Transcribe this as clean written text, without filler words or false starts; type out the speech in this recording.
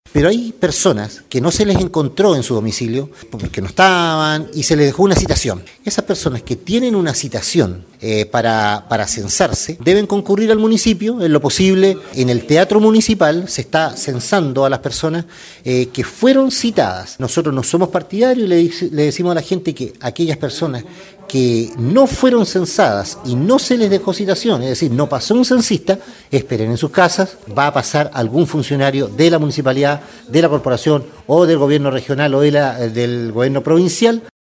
Pero hay personas que no se les encontró en su domicilio porque no estaban y se les dejó una citación. Esas personas que tienen una citación para censarse deben concurrir al municipio en lo posible. En el teatro municipal se está censando a las personas que fueron citadas. Nosotros no somos partidarios y le decimos a la gente que aquellas personas que no fueron censadas y no se les dejó citación, es decir, no pasó un censista, esperen en sus casas, va a pasar algún funcionario de la municipalidad, de la corporación o del gobierno regional o del gobierno provincial.